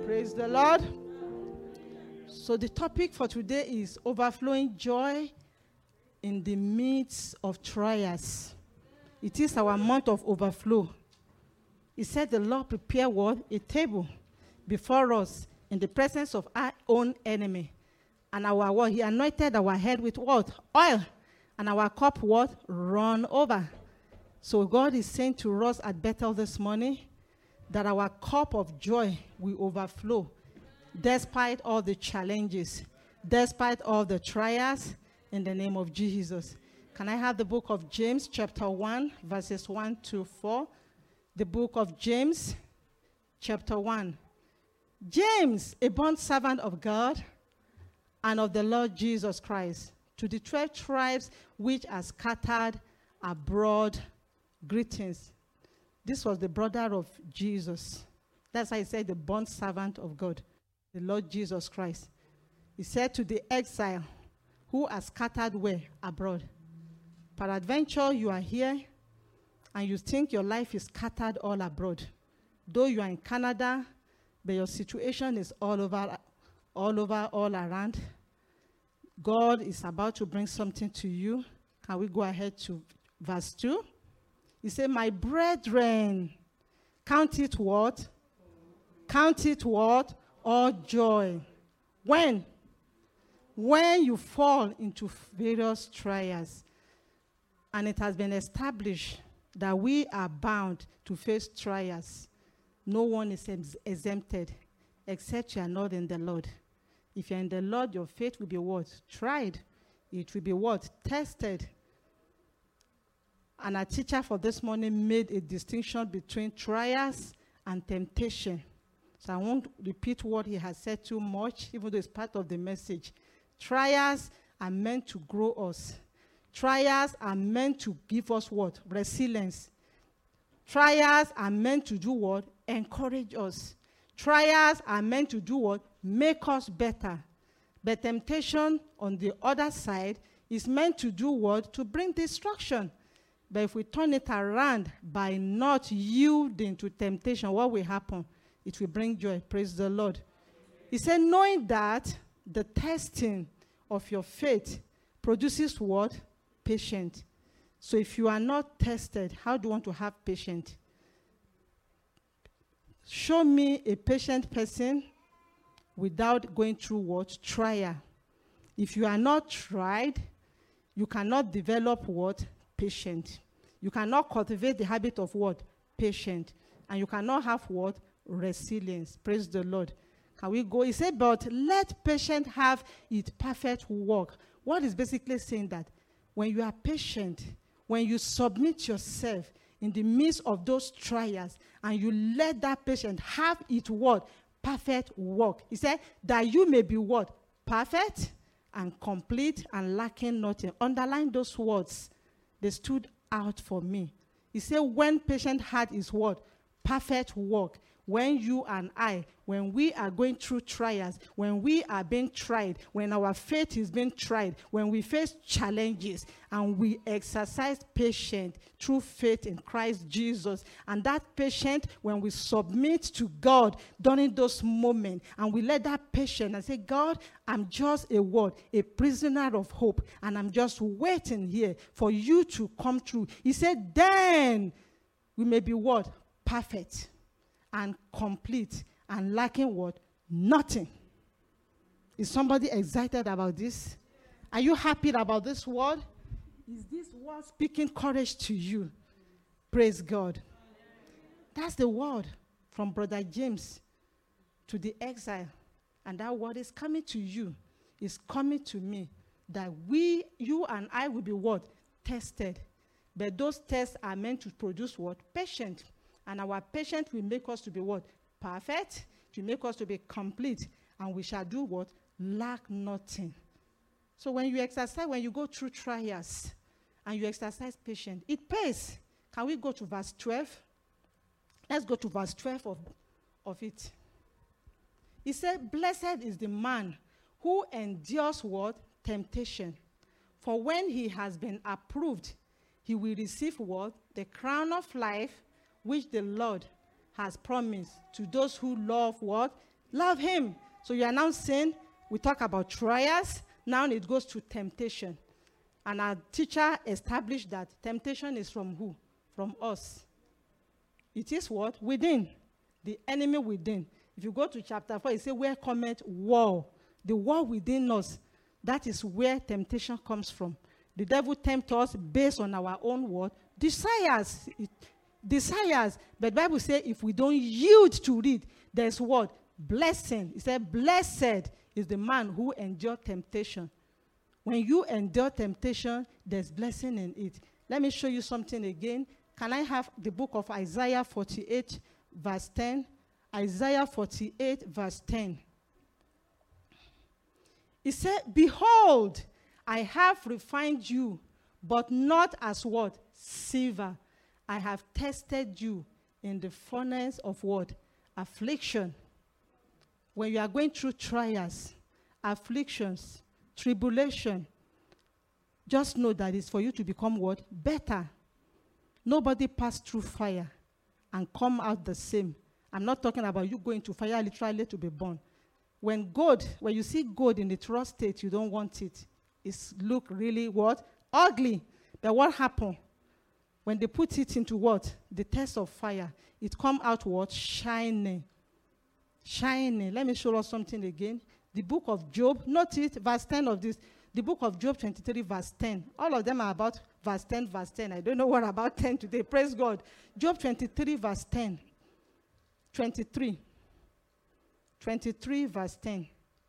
Praise the Lord. So the topic for today is overflowing joy in the midst of trials. It is our month of overflow. He said the Lord prepare what? A table before us in the presence of our own enemy. And our what? He anointed our head with what? Oil. And our cup what? Run over. So God is saying to us at Bethel this morning that our cup of joy will overflow despite all the challenges, despite all the trials, in the name of Jesus. Can I have the book of James, chapter 1, verses 1 to 4? The book of James, chapter 1. James, a bond servant of God and of the Lord Jesus Christ, to the 12 tribes which are scattered abroad, greetings. This was the brother of Jesus. That's why he said the bond servant of God, the Lord Jesus Christ. He said to the exile who are scattered where? Abroad. Peradventure, you are here and you think your life is scattered all abroad. Though you are in Canada, but your situation is all around. God is about to bring something to you. Can we go ahead to verse 2? He said, my brethren, count it what? Count it what? All joy. When you fall into various trials, and it has been established that we are bound to face trials. No one is exempted, except you are not in the Lord. If you're in the Lord, your faith will be what? Tried. It will be what? Tested. And our teacher for this morning made a distinction between trials and temptation. So I won't repeat what he has said too much, even though it's part of the message. Trials are meant to grow us. Trials are meant to give us what? Resilience. Trials are meant to do what? Encourage us. Trials are meant to do what? Make us better. But temptation, on the other side, is meant to do what? To bring destruction. But if we turn it around by not yielding to temptation, what will happen? It will bring joy. Praise the Lord. He said, knowing that the testing of your faith produces what? Patience. So if you are not tested, how do you want to have patience? Show me a patient person without going through what? Trial. If you are not tried, you cannot develop what? Patient. You cannot cultivate the habit of what? Patient. And you cannot have what? Resilience. Praise the Lord. Can we go? He said, but let patience have its perfect work. What is basically saying that when you are patient, when you submit yourself in the midst of those trials, and you let that patience have its what? Perfect work. He said, that you may be what? Perfect and complete and lacking nothing. Underline those words. They stood out for me. He said, when patience had its what? Perfect work. When you and I, when we are going through trials, when we are being tried, when our faith is being tried, when we face challenges, and we exercise patience through faith in Christ Jesus, and that patience, when we submit to God during those moments, and we let that patience and say, God, I'm just a word, a prisoner of hope, and I'm just waiting here for you to come through. He said, then we may be what? Perfect and complete and lacking what? Nothing. Is somebody excited about this? Are you happy about this word? Is this word speaking courage to you? Praise God. That's the word from Brother James to the exile. And that word is coming to you. It's coming to me. That you and I will be what? Tested. But those tests are meant to produce what? Patience. And our patience will make us to be what? Perfect. It will make us to be complete. And we shall do what? Lack nothing. So when you exercise, when you go through trials, and you exercise patience, it pays. Can we go to verse 12? Let's go to verse 12 of it. He said, blessed is the man who endures what? Temptation. For when he has been approved, he will receive what? The crown of life, which the Lord has promised to those who love what? Love him. So you are now saying, we talk about trials. Now it goes to temptation. And our teacher established that temptation is from who? From us. It is what? Within. The enemy within. If you go to chapter 4, it says, where cometh war? The war within us. That is where temptation comes from. The devil tempts us based on our own what? Desires. Desires. But the Bible says if we don't yield to it, there's what? Blessing. It said, blessed is the man who endures temptation. When you endure temptation, there's blessing in it. Let me show you something again. Can I have the book of Isaiah 48, verse 10? Isaiah 48, verse 10. It said, behold, I have refined you, but not as what? Silver. I have tested you in the furnace of what? Affliction. When you are going through trials, afflictions, tribulation, just know that it's for you to become what? Better. Nobody passed through fire and come out the same. I'm not talking about you going to fire literally to be born. When you see gold in its raw state, you don't want it. It's look really what? Ugly. But what happened? When they put it into what? The test of fire, it come out what? Shining. Shining. Let me show us something again. The book of Job, note it, verse 10 of this. The book of Job 23, verse 10. All of them are about verse 10, verse 10. I don't know what about 10 today. Praise God. Job 23, verse 10. 23. 23, verse 10.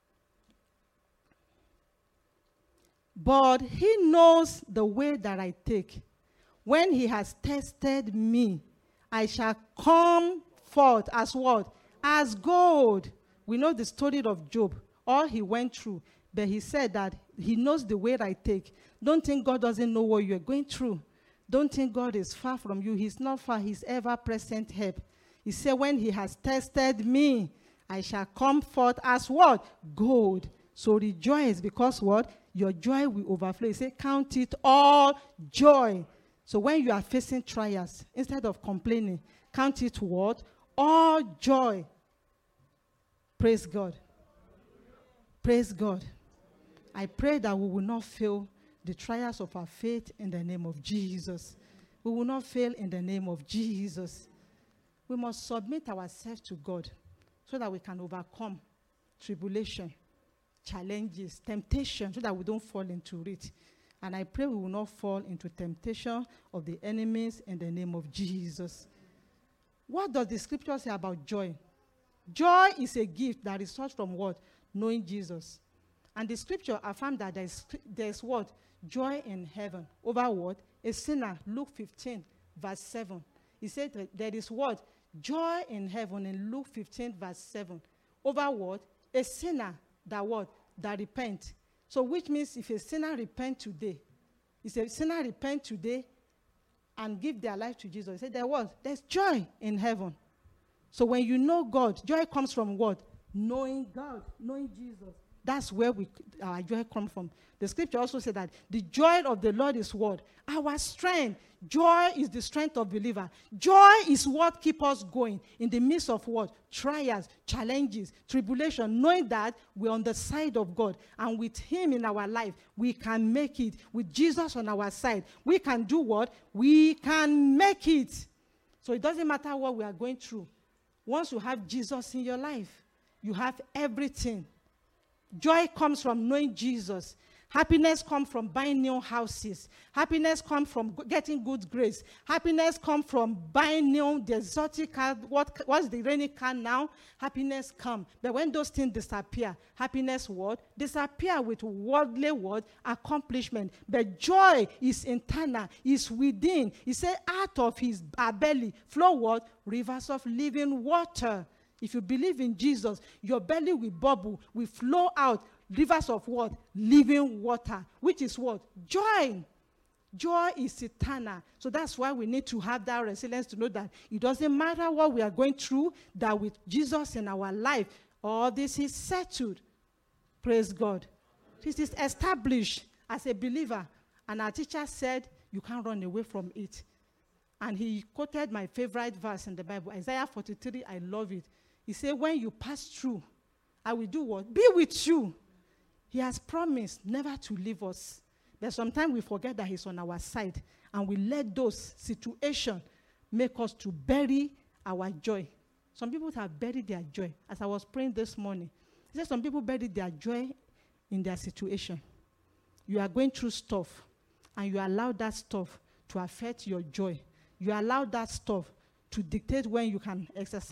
But he knows the way that I take. When he has tested me, I shall come forth as what? As gold. We know the story of Job, all he went through. But he said that he knows the way I take. Don't think God doesn't know what you're going through. Don't think God is far from you. He's not far. He's ever-present help. He said, when he has tested me, I shall come forth as what? Gold. So rejoice, because what? Your joy will overflow. He said, count it all joy. So when you are facing trials, instead of complaining, count it what? All joy. Praise God. Praise God. I pray that we will not fail the trials of our faith in the name of Jesus. We will not fail in the name of Jesus. We must submit ourselves to God so that we can overcome tribulation, challenges, temptation, so that we don't fall into it. And I pray we will not fall into temptation of the enemies in the name of Jesus. What does the scripture say about joy? Joy is a gift that results from what? Knowing Jesus. And the scripture affirms that there's what? Joy in heaven. Over what? A sinner. Luke 15, verse 7. He said that there is what? Joy in heaven in Luke 15, verse 7. Over what? A sinner that what? That repent. So which means if a sinner repent today, if a sinner repent today and give their life to Jesus, he said there was. There's joy in heaven. So when you know God, joy comes from what? Knowing God, knowing Jesus. That's where our joy comes from. The scripture also said that the joy of the Lord is what? Our strength. Joy is the strength of believer. Joy is what keeps us going in the midst of what? Trials, challenges, tribulation, knowing that we're on the side of God. And with him in our life, we can make it. With Jesus on our side, we can do what? We can make it. So it doesn't matter what we are going through. Once you have Jesus in your life, you have everything. Joy comes from knowing Jesus. Happiness comes from buying new houses. Happiness comes from getting good grades. Happiness comes from buying the exotic car. What's the rainy car now? Happiness comes. But when those things disappear, happiness what? Disappear with worldly what? Accomplishment. But joy is internal, is within. He said, out of his belly flow what? Rivers of living water. If you believe in Jesus, your belly will bubble, will flow out rivers of what? Living water, which is what? Joy. Joy is eternal. So that's why we need to have that resilience to know that it doesn't matter what we are going through, that with Jesus in our life, all this is settled. Praise God. This is established as a believer. And our teacher said, you can't run away from it. And he quoted my favorite verse in the Bible, Isaiah 43, I love it. He said, when you pass through I will do what? Be with you. He has promised never to leave us. But sometimes we forget that he's on our side, and we let those situations make us to bury our joy. Some people have buried their joy. As I was praying this morning, he said some people buried their joy in their situation. You are going through stuff, and you allow that stuff to affect your joy. You allow that stuff to dictate when you can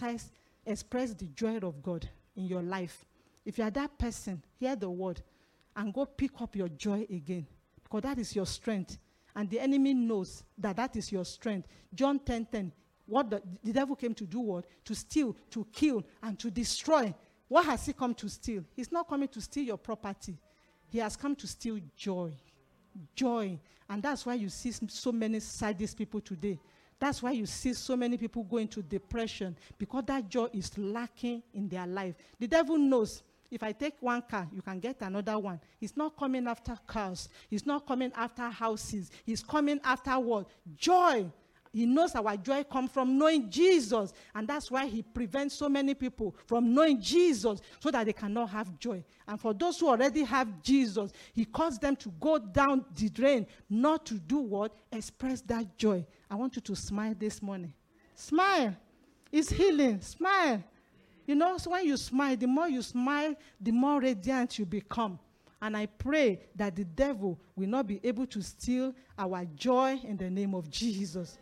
express the joy of God in your life. If you are that person, hear the word and go pick up your joy again, because that is your strength. And the enemy knows that that is your strength. John 10:10, what the devil came to do what? To steal, to kill, and to destroy. What has he come to steal? He's not coming to steal your property. He has come to steal joy. Joy. And that's why you see so many sadist people today. That's why you see so many people go into depression, because that joy is lacking in their life. The devil knows, if I take one car, you can get another one. He's not coming after cars. He's not coming after houses. He's coming after what? Joy. He knows our joy comes from knowing Jesus. And that's why he prevents so many people from knowing Jesus, so that they cannot have joy. And for those who already have Jesus, he calls them to go down the drain, not to do what? Express that joy. I want you to smile this morning. Smile. It's healing. Smile. You know, so when you smile, the more radiant you become. And I pray that the devil will not be able to steal our joy in the name of Jesus.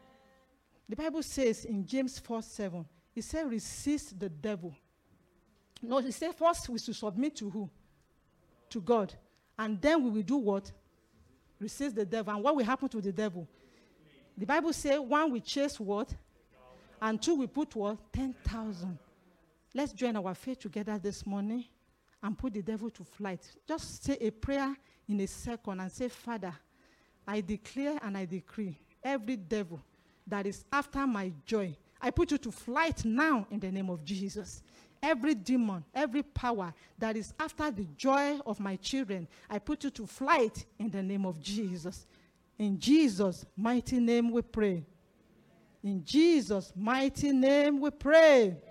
The Bible says in James 4:7, it says, resist the devil. No, it says first we should submit to who? To God. And then we will do what? Resist the devil. And what will happen to the devil? The Bible says, one, we chase what? And two, we put what? 10,000. Let's join our faith together this morning and put the devil to flight. Just say a prayer in a second and say, Father, I declare and I decree every devil that is after my joy, I put you to flight now in the name of Jesus. Every demon, every power that is after the joy of my children, I put you to flight in the name of Jesus. In Jesus' mighty name we pray. In Jesus' mighty name we pray. Amen.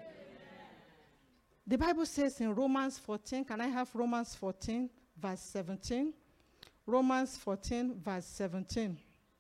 The Bible says in Romans 14, can I have Romans 14, verse 17? Romans 14, verse 17.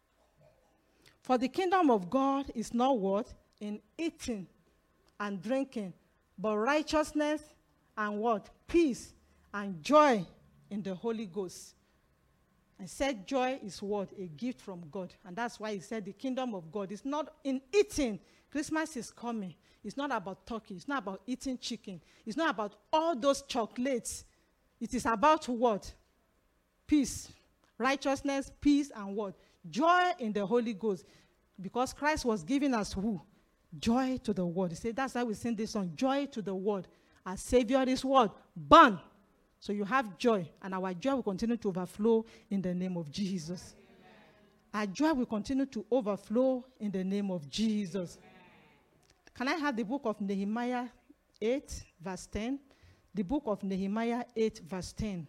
For the kingdom of God is not what? In eating and drinking, but righteousness and what? Peace and joy in the Holy Ghost. I said joy is what? A gift from God. And that's why he said the kingdom of God is not in eating. Christmas is coming. It's not about turkey. It's not about eating chicken. It's not about all those chocolates. It is about what? Peace. Righteousness, peace, and what? Joy in the Holy Ghost. Because Christ was giving us who? Joy to the world. He said, that's why we sing this song, joy to the world. Our Savior is what? Born. So you have joy, and our joy will continue to overflow in the name of Jesus. Amen. Our joy will continue to overflow in the name of Jesus. Amen. Can I have the book of Nehemiah 8, verse 10? The book of Nehemiah 8, verse 10.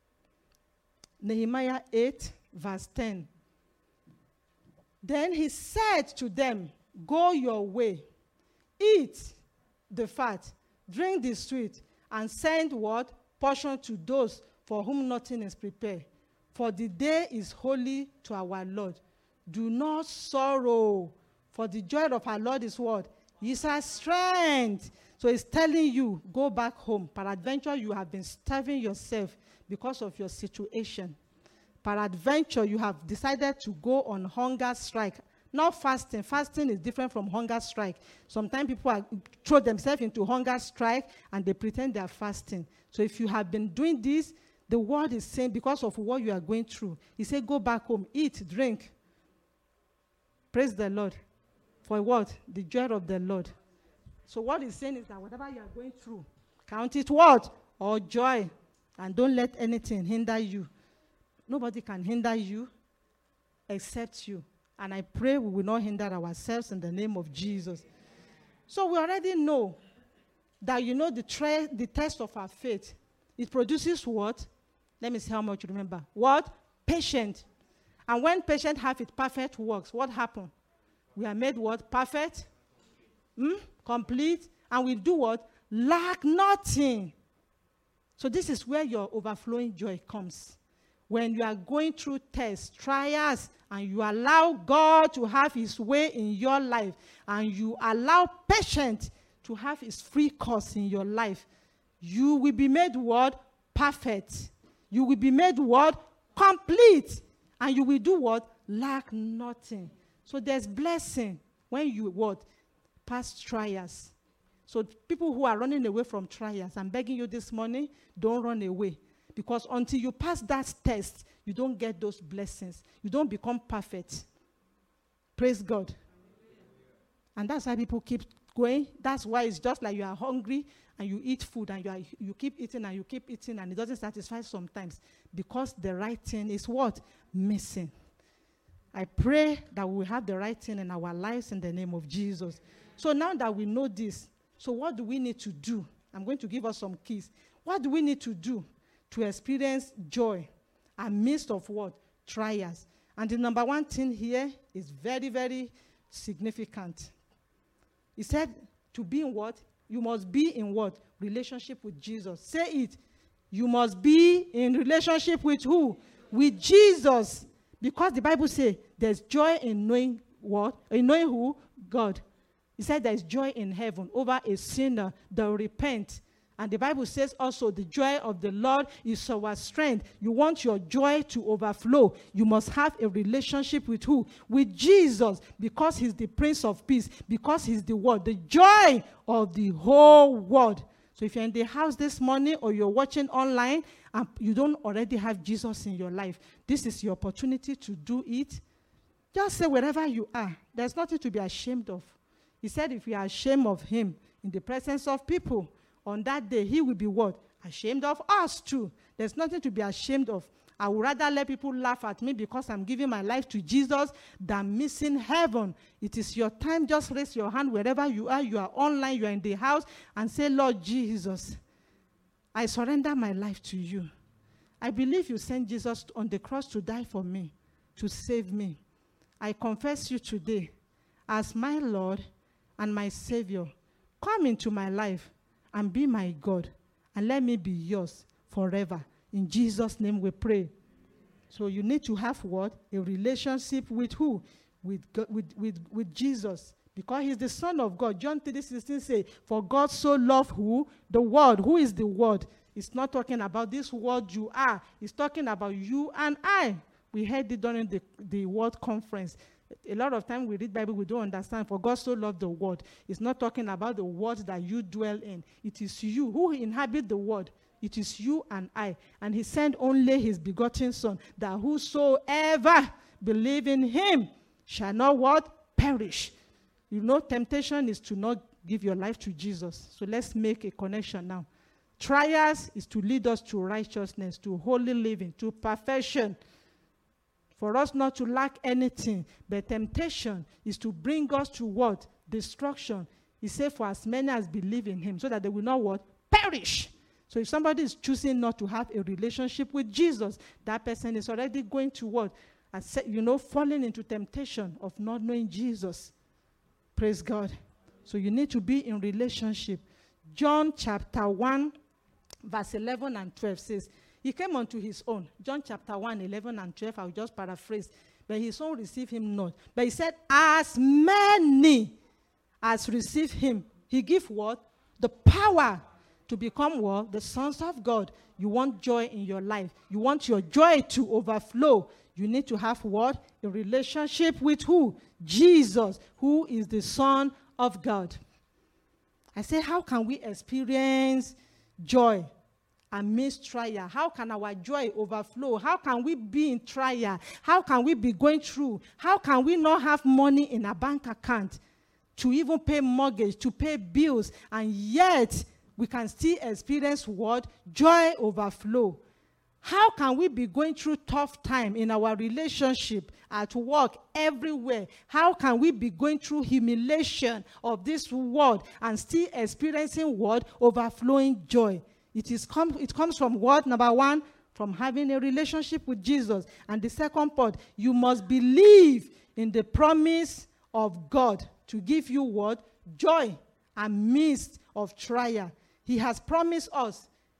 Nehemiah 8, verse 10. Then he said to them, go your way, eat the fat, drink the sweet, and send what? Portion to those for whom nothing is prepared. For the day is holy to our Lord. Do not sorrow, for the joy of our Lord is what? Is our strength. So he's telling you, go back home. Peradventure, you have been starving yourself because of your situation. Peradventure, you have decided to go on hunger strike. Not fasting. Fasting is different from hunger strike. Sometimes people throw themselves into hunger strike and they pretend they are fasting. So if you have been doing this, the word is saying because of what you are going through, he said go back home, eat, drink. Praise the Lord. For what? The joy of the Lord. So what he's saying is that whatever you are going through, count it what? Or joy. And don't let anything hinder you. Nobody can hinder you except you. And I pray we will not hinder ourselves in the name of Jesus. So we already know that, you know, the test of our faith, it produces what? Let me see how much you remember. What? Patient. And when patient have it perfect works, what happens? We are made what? Perfect? Complete. And we do what? Lack nothing. So this is where your overflowing joy comes. When you are going through tests, trials, and you allow God to have his way in your life, and you allow patience to have his free course in your life, you will be made what? Perfect. You will be made what? Complete. And you will do what? Lack nothing. So there's blessing when you what? Pass trials. So people who are running away from trials, I'm begging you this morning, don't run away. Because until you pass that test, you don't get those blessings. You don't become perfect. Praise God. And that's why people keep going. That's why it's just like you are hungry and you eat food and you keep eating and you keep eating and it doesn't satisfy sometimes. Because the right thing is what? Missing. I pray that we will have the right thing in our lives in the name of Jesus. So now that we know this, so what do we need to do? I'm going to give us some keys. What do we need to do to experience joy amidst of what? Trials. And the number one thing here is very, very significant. He said to be in what? You must be in what? Relationship with Jesus. Say it. You must be in relationship with who? With Jesus. Because the Bible says there's joy in knowing what? In knowing who? God. He said there's joy in heaven over a sinner that will repent. And the Bible says also the joy of the Lord is our strength. You want your joy to overflow. You must have a relationship with who? With Jesus, because he's the Prince of Peace, because he's the Word, the joy of the whole world. So if you're in the house this morning or you're watching online and you don't already have Jesus in your life, this is your opportunity to do it. Just say wherever you are, there's nothing to be ashamed of. He said if we are ashamed of him in the presence of people, on that day, he will be what? Ashamed of us too. There's nothing to be ashamed of. I would rather let people laugh at me because I'm giving my life to Jesus than missing heaven. It is your time. Just raise your hand wherever you are. You are online, you are in the house, and say, Lord Jesus, I surrender my life to you. I believe you sent Jesus on the cross to die for me, to save me. I confess you today as my Lord and my Savior. Come into my life and be my God, and let me be yours forever. In Jesus' name we pray. So you need to have what? A relationship with who? With God, with Jesus. Because he's the Son of God. John 3:16 says, for God so loved who? The world. Who is the world? It's not talking about this world you are. It's talking about you and I. We heard it during the World Conference. A lot of time we read Bible, we don't understand. For God so loved the world. It's not talking about the world that you dwell in. It is you who inhabit the world. It is you and I. And he sent only his begotten Son, that whosoever believe in him shall not what? Perish. You know, temptation is to not give your life to Jesus. So let's make a connection now. Trials is to lead us to righteousness, to holy living, to perfection. For us not to lack anything, but temptation is to bring us to what? Destruction. He said, for as many as believe in him, so that they will not what? Perish. So if somebody is choosing not to have a relationship with Jesus, that person is already going to what? Falling into temptation of not knowing Jesus. Praise God. So you need to be in relationship. John chapter 1, verse 11 and 12 says, he came unto his own. John chapter 1, 11 and 12, I'll just paraphrase. But his own received him not. But he said, as many as receive him, he give what? The power to become what? The sons of God. You want joy in your life. You want your joy to overflow. You need to have what? A relationship with who? Jesus, who is the Son of God. I say, how can we experience joy amidst trial? How can our joy overflow? How can we be in trial? How can we be going through? How can we not have money in our bank account to even pay mortgage, to pay bills, and yet we can still experience what? Joy overflow. How can we be going through tough time in our relationship, at work, everywhere? How can we be going through humiliation of this world and still experiencing what? Overflowing joy. It comes from what? Number one, from having a relationship with Jesus. And the second part, you must believe in the promise of God to give you what? Joy amidst of trial. He has promised us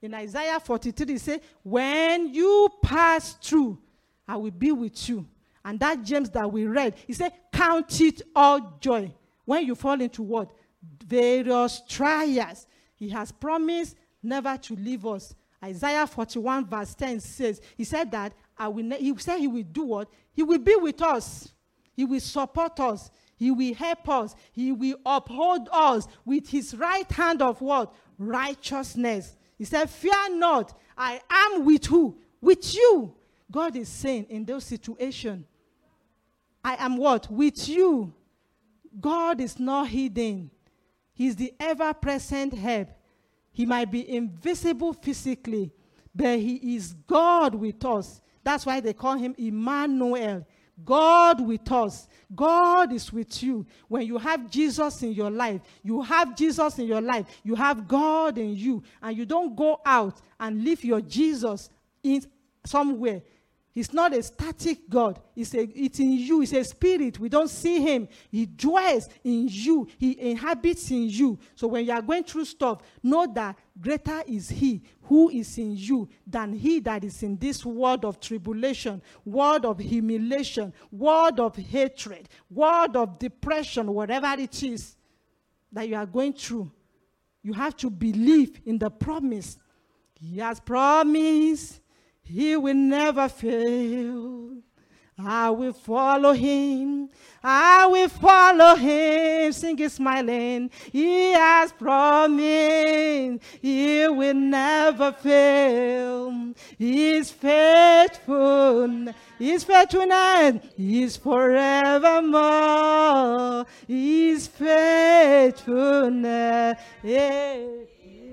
In Isaiah 43, it says, when you pass through, I will be with you. And that James that we read, he said, count it all joy. When you fall into what? Various trials. He has promised never to leave us. Isaiah 41 verse 10 says, he said that he said he will do what? He will be with us. He will support us. He will help us. He will uphold us with his right hand of what? Righteousness. He said, fear not, I am with who? With you. God is saying in those situations, I am what? With you. God is not hidden. He's the ever-present help. He might be invisible physically, but he is God with us. That's why they call him Emmanuel. God with us. God is with you. When you have Jesus in your life, you have Jesus in your life. You have God in you. And you don't go out and leave your Jesus in somewhere. He's not a static God. It's in you. It's a spirit. We don't see him. He dwells in you. He inhabits in you. So when you are going through stuff, know that greater is he who is in you than he that is in this world of tribulation, world of humiliation, world of hatred, world of depression, whatever it is that you are going through. You have to believe in the promise. He has promised. He will never fail. I will follow him. I will follow him. Sing it smiling. He has promised. He will never fail. He is faithful. His faithfulness is forevermore. His faithfulness is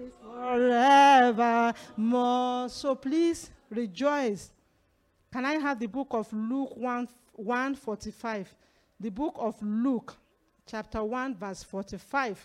forevermore. So please, rejoice. Can I have the book of Luke 1:45? The book of Luke, chapter 1, verse 45.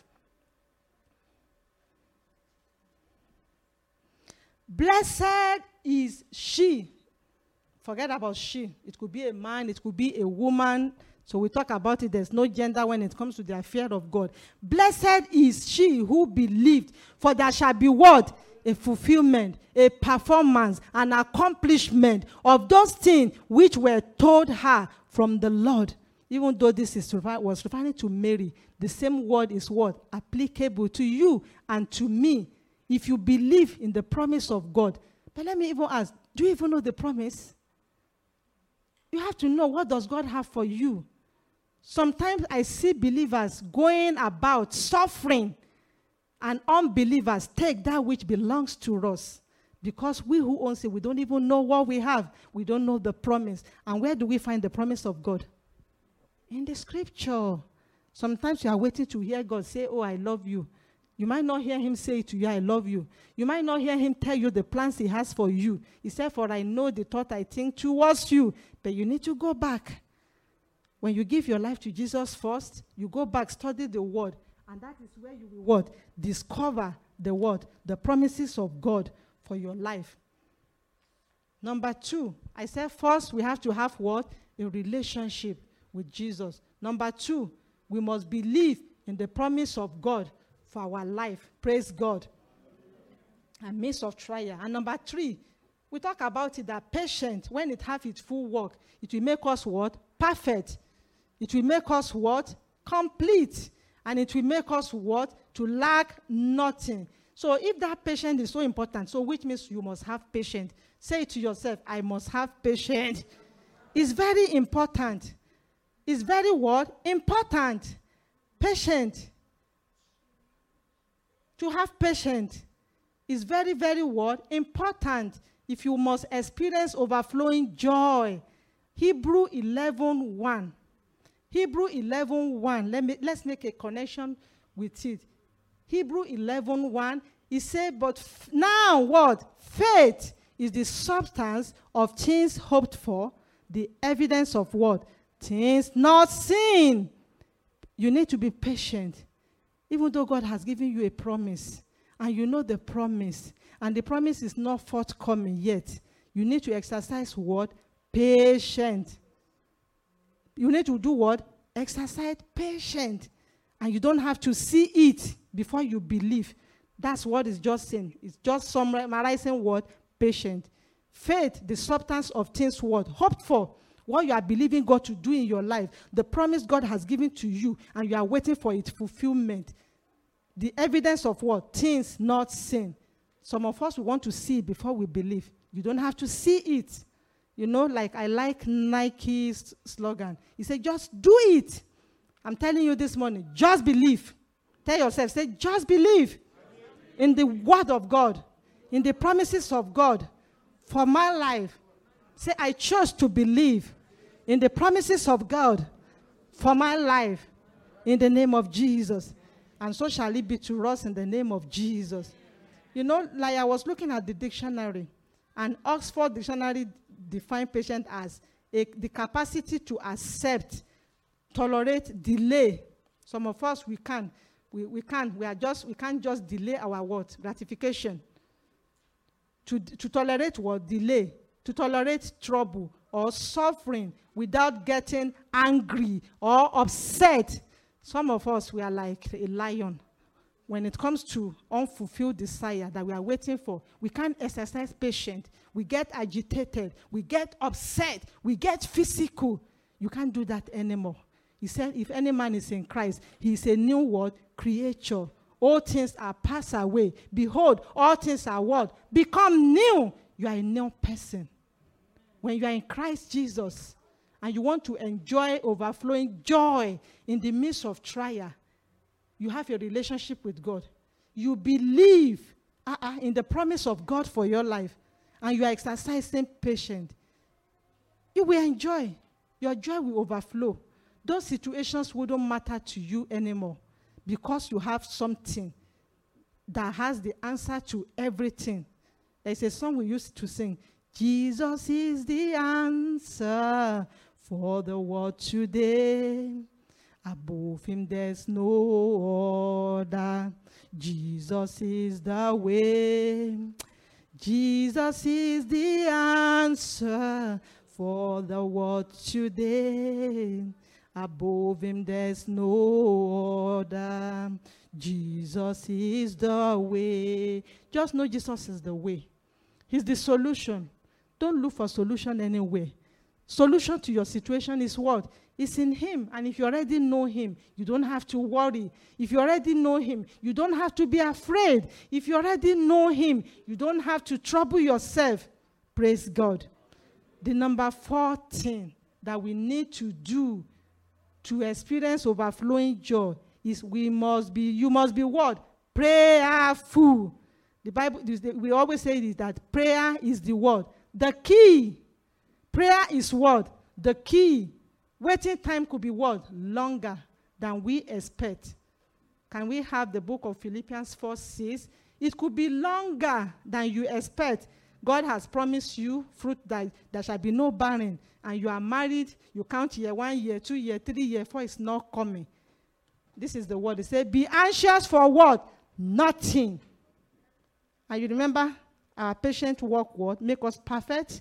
Blessed is she. Forget about she. It could be a man, it could be a woman. So we talk about it. There's no gender when it comes to the fear of God. Blessed is she who believed, for there shall be what? A fulfillment, a performance, an accomplishment of those things which were told her from the Lord. Even though this was referring to Mary, the same word is what? Applicable to you and to me. If you believe in the promise of God. But let me even ask, do you even know the promise? You have to know, what does God have for you? Sometimes I see believers going about suffering, and unbelievers take that which belongs to us. Because we who own it, we don't even know what we have. We don't know the promise. And where do we find the promise of God? In the scripture. Sometimes you are waiting to hear God say, oh, I love you. You might not hear him say to you, I love you. You might not hear him tell you the plans he has for you. He said, for I know the thought I think towards you. But you need to go back. When you give your life to Jesus first, you go back, study the word. And that is where you will what? Discover the word, the promises of God for your life. Number 2, I said first we have to have what? A relationship with Jesus. Number 2, we must believe in the promise of God for our life. Praise God. And midst of trial. And number 3, we talk about it that patient, when it have its full work, it will make us what? Perfect. It will make us what? Complete. And it will make us what? To lack nothing. So if that patience is so important, so which means you must have patience. Say to yourself, I must have patience. It's very important. It's very what? Important. Patient. To have patience is very, very what? Important. If you must experience overflowing joy. Hebrew 11:1. Hebrew 11:1. Let's make a connection with it. Hebrew 11:1. He said, but now what? Faith is the substance of things hoped for, the evidence of what? Things not seen. You need to be patient. Even though God has given you a promise, and you know the promise, and the promise is not forthcoming yet, you need to exercise what? Patience. You need to do what? Exercise patience. And you don't have to see it before you believe. That's what it's just saying. It's just summarizing what? Patient. Faith, the substance of things what? Hoped for. What you are believing God to do in your life. The promise God has given to you, and you are waiting for its fulfillment. The evidence of what? Things not seen. Some of us, we want to see it before we believe. You don't have to see it. You know, like I like Nike's slogan. He said, just do it. I'm telling you this morning, just believe. Tell yourself, say, just believe in the word of God, in the promises of God for my life. Say, I chose to believe in the promises of God for my life in the name of Jesus. And so shall it be to us in the name of Jesus. You know, like I was looking at the dictionary, and Oxford Dictionary defines patient as the capacity to accept, tolerate, delay. Some of us, we can't just delay our what? Gratification. To tolerate what? Delay. To tolerate trouble or suffering without getting angry or upset. Some of us, we are like a lion. When it comes to unfulfilled desire that we are waiting for, we can't exercise patience. We get agitated. We get upset. We get physical. You can't do that anymore. He said, if any man is in Christ, he is a new what? Creature. All things are passed away. Behold, all things are what? Become new. You are a new person. When you are in Christ Jesus and you want to enjoy overflowing joy in the midst of trial, you have a relationship with God. You believe in the promise of God for your life, and you are exercising patience. You will enjoy. Your joy will overflow. Those situations wouldn't matter to you anymore because you have something that has the answer to everything. There's a song we used to sing. Jesus is the answer for the world today. Above him there's no other. Jesus is the way. Jesus is the answer for the world today. Above him there's no other. Jesus is the way. Just know Jesus is the way. He's the solution. Don't look for solution anywhere. Solution to your situation is what? It's in him. And if you already know him, you don't have to worry. If you already know him, you don't have to be afraid. If you already know him, you don't have to trouble yourself. Praise God. The number 4 thing that we need to do to experience overflowing joy is you must be what? Prayerful. The Bible, we always say this, that prayer is the word. The key. Prayer is what? The key. Waiting time could be what? Longer than we expect. Can we have the book of Philippians 4:6? It could be longer than you expect. God has promised you fruit that there shall be no barren. And you are married, you count year 1 year, 2 year, 3 year, 4 is not coming. This is the word. It says, be anxious for what? Nothing. And you remember, our patient work what? Make us perfect.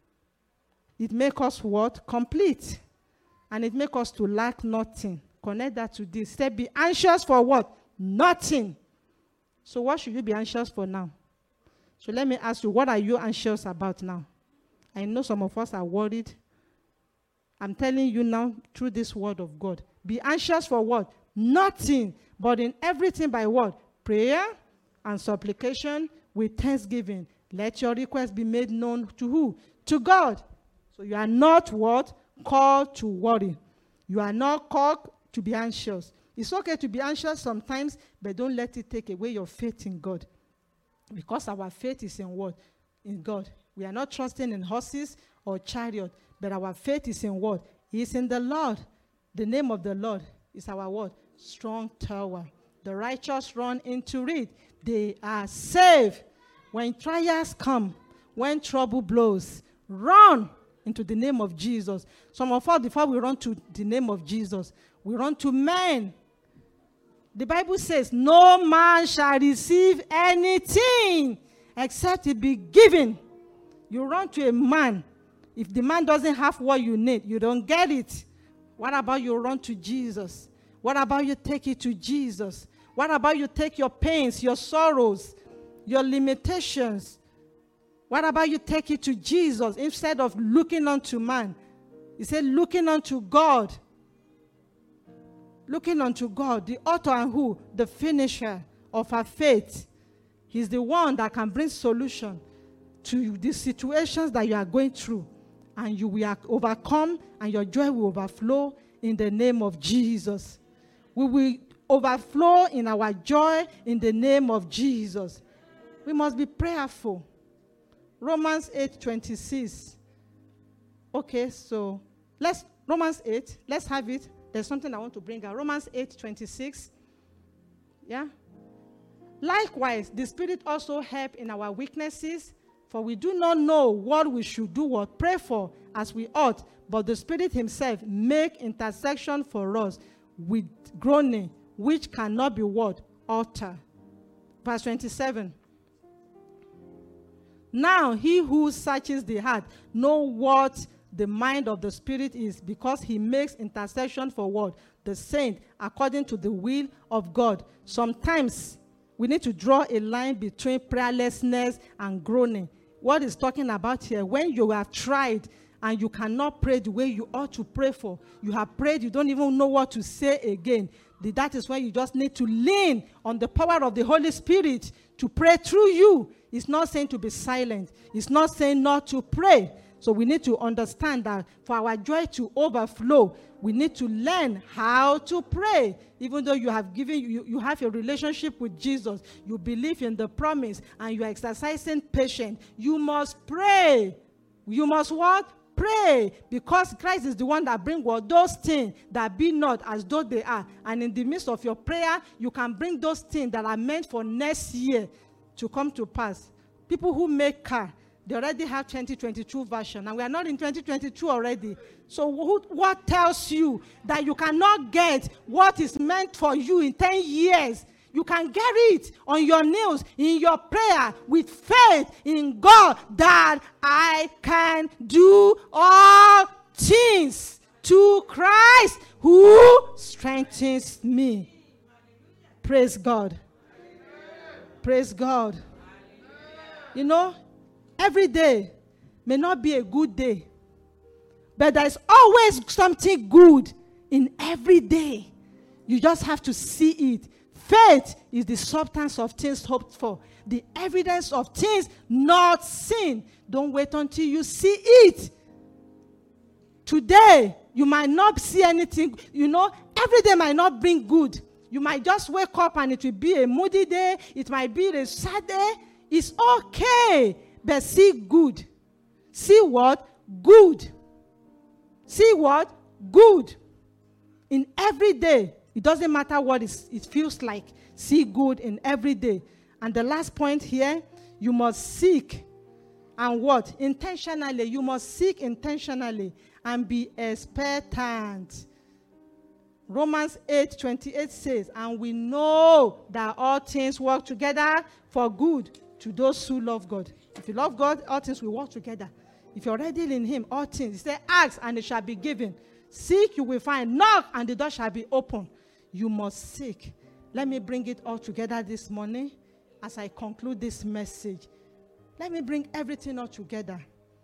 It make us what? Complete. And it make us to lack nothing. Connect that to this. Say, be anxious for what? Nothing. So what should you be anxious for now? So let me ask you, what are you anxious about now? I know some of us are worried. I'm telling you now through this word of God. Be anxious for what? Nothing. But in everything by what? Prayer and supplication with thanksgiving. Let your request be made known to who? To God. So you are not what? Called to worry. You are not called to be anxious. It's okay to be anxious sometimes, but don't let it take away your faith in God. Because our faith is in what? In God. We are not trusting in horses or chariot, but our faith is in what? It's in the Lord. The name of the Lord is our what? Strong tower. The righteous run into it. They are saved. When trials come, when trouble blows, run into the name of Jesus. Some of us, before we run to the name of Jesus, we run to men. The Bible says, no man shall receive anything except it be given. You run to a man. If the man doesn't have what you need, you don't get it. What about you run to Jesus? What about you take it to Jesus? What about you take your pains, your sorrows, your limitations? What about you take it to Jesus instead of looking unto man? He said, looking unto God. Looking unto God, the author and who? The finisher of our faith. He's the one that can bring solution to the situations that you are going through. And you will overcome, and your joy will overflow in the name of Jesus. We will overflow in our joy in the name of Jesus. We must be prayerful. Romans 8:26. Okay, so Romans 8, let's have it. There's something I want to bring out. Romans 8:26. Yeah? Likewise, the Spirit also help in our weaknesses, for we do not know what we should do or pray for as we ought, but the Spirit himself make intercession for us with groaning, which cannot be what? Uttered. Verse 27. Now he who searches the heart know what the mind of the Spirit is, because he makes intercession for what? The saint, according to the will of God. Sometimes we need to draw a line between prayerlessness and groaning. What is talking about here? When you have tried and you cannot pray the way you ought to pray for, you have prayed, you don't even know what to say again. That is when you just need to lean on the power of the Holy Spirit to pray through you. It's not saying to be silent. It's not saying not to pray. So we need to understand that for our joy to overflow, we need to learn how to pray. Even though you have a relationship with Jesus, you believe in the promise, and you are exercising patience, you must pray. You must what? Pray, because Christ is the one that brings what? Those things that be not as though they are. And in the midst of your prayer, you can bring those things that are meant for next year to come to pass. People who make car, they already have 2022 version, and we are not in 2022 already. So what tells you that you cannot get what is meant for you in 10 years? You can get it on your knees, in your prayer, with faith in God, that I can do all things to Christ who strengthens me. Praise God. Praise God. You know, every day may not be a good day, but there's always something good in every day. You just have to see it. Faith is the substance of things hoped for, the evidence of things not seen. Don't wait until you see it. Today, you might not see anything. You know, every day might not bring good. You might just wake up and it will be a moody day. It might be a sad day. It's okay. But see good. See what? Good. See what? Good. In every day. It doesn't matter what it feels like. See good in every day. And the last point here, you must seek. And what? Intentionally. You must seek intentionally and be expectant. Romans 8:28 says, and we know that all things work together for good to those who love God. If you love God, all things will work together. If you're already in him, all things. He said, ask and it shall be given. Seek, you will find. Knock and the door shall be opened. You must seek. Let me bring it all together this morning as I conclude this message. Let me bring everything all together.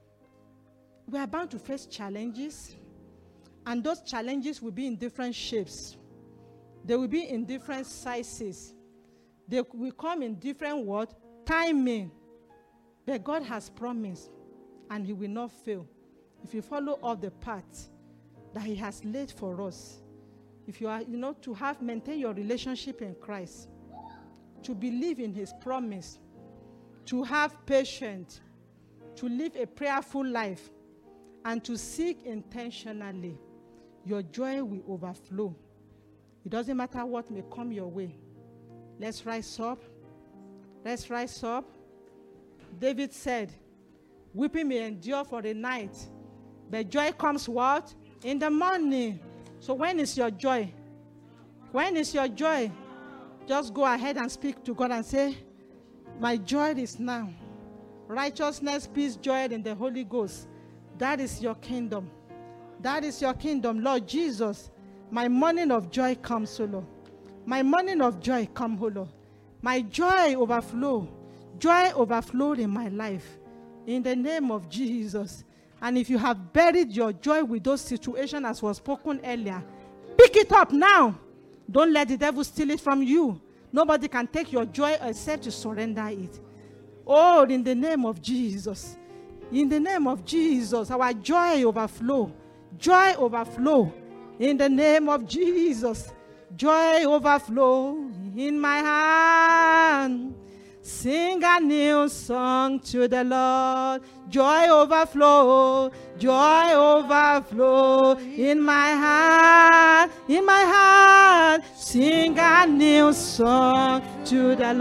We are bound to face challenges, and those challenges will be in different shapes. They will be in different sizes. They will come in different what? Timing. But God has promised, and he will not fail. If you follow all the paths that he has laid for us, if you are, to maintain your relationship in Christ, to believe in his promise, to have patience, to live a prayerful life, and to seek intentionally, your joy will overflow. It doesn't matter what may come your way. Let's rise up. Let's rise up. David said, weeping may endure for the night, but joy comes what? In the morning. So when is your joy? When is your joy? Just go ahead and speak to God and say, my joy is now. Righteousness, peace, joy in the Holy Ghost. That is your kingdom. That is your kingdom. Lord Jesus, my morning of joy comes, O Lord. My morning of joy come, O Lord. My joy overflow. Joy overflow in my life. In the name of Jesus. And if you have buried your joy with those situations as was spoken earlier, pick it up now. Don't let the devil steal it from you. Nobody can take your joy except you surrender it. Oh, in the name of Jesus. In the name of Jesus, our joy overflow. Joy overflow. In the name of Jesus. Joy overflow in my hand. Sing a new song to the Lord. Joy overflow. Joy overflow in my heart. In my heart. Sing a new song to the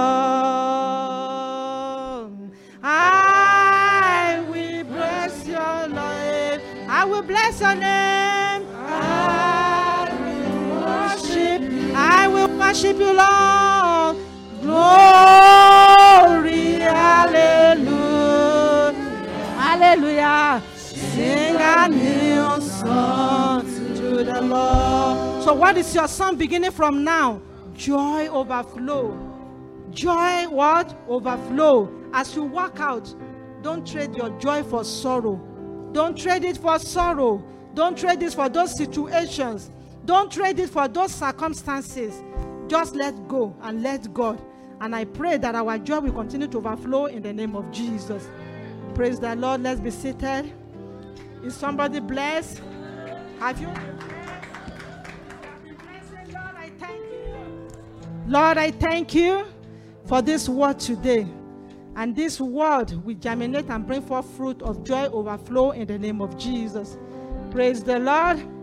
Lord. I will bless your name. I will bless your name. I will worship you, Lord. Glory, hallelujah. Hallelujah. Sing a new song to the Lord. So what is your song beginning from now? Joy overflow. Joy what? Overflow. As you walk out, don't trade your joy for sorrow. Don't trade it for sorrow. Don't trade it for those situations. Don't trade it for those circumstances. Just let go and let God. And I pray that our joy will continue to overflow in the name of Jesus. Praise the Lord. Let's be seated. Is somebody blessed? Have you? Lord, I thank you. Lord, I thank you for this word today. And this word will germinate and bring forth fruit of joy overflow in the name of Jesus. Praise the Lord.